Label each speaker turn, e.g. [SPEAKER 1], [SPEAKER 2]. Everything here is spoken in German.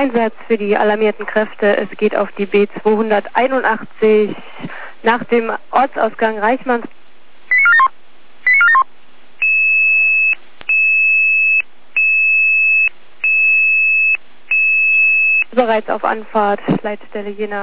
[SPEAKER 1] Einsatz für die alarmierten Kräfte. Es geht auf die B281 nach dem Ortsausgang Reichmanns. Bereits auf Anfahrt, Leitstelle Jena.